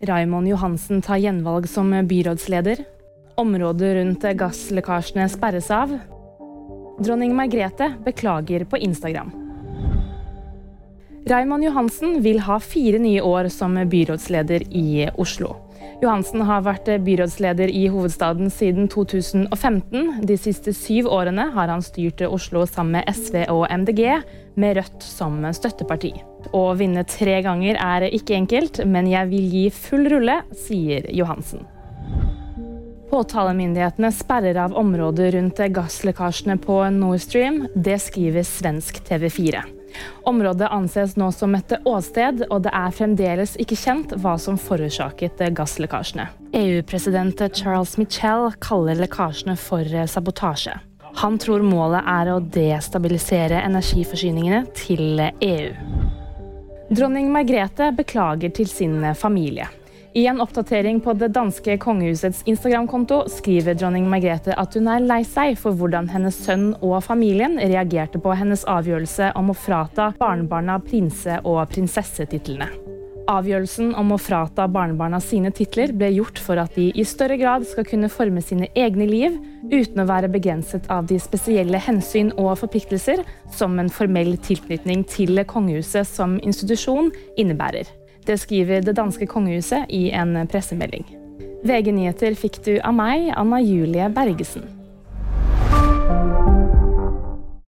Raymond Johansen tar gjenvalg som byrådsleder. Området rundt gasslekkasjene sperres av. Dronning Margrethe beklager på Instagram. Raymond Johansen vil ha 4 nye år som byrådsleder i Oslo. Johansen har vært byrådsleder i hovedstaden siden 2015. De siste 7 årene har han styrt Oslo sammen med SV og MDG, med Rødt som støtteparti. Å vinne 3 ganger er ikke enkelt, men jeg vil gi full rulle, sier Johansen. Påtalemyndighetene sperrer av området rundt gasslekkasjene på Nord Stream. Det skriver svensk TV4. Området anses nå som et åsted, og det er fremdeles ikke kjent hva som forårsaket gasslekkasjene. EU-president Charles Michel kaller lekkasjene for sabotasje. Han tror målet er å destabilisere energiforsyningene til EU. Dronning Margrethe beklager til sin familie. I en oppdatering på det danske kongehusets Instagram-konto skriver dronning Margrethe at hun er lei seg for hvordan hennes sønn og familien reagerte på hennes avgjørelse om å frata barnebarna prinse- og prinsessetitlene. Avgjørelsen om å frata barnebarna sine titler ble gjort for at de i større grad skal kunne forme sine egne liv, uten å være begrenset av de spesielle hensyn og forpliktelser som en formell tilknytning til kongehuset som institusjon innebærer. Det skriver det danske kongehuset i en pressemelding. VG Nyheter fikk du av meg, Anna Julie Bergesen.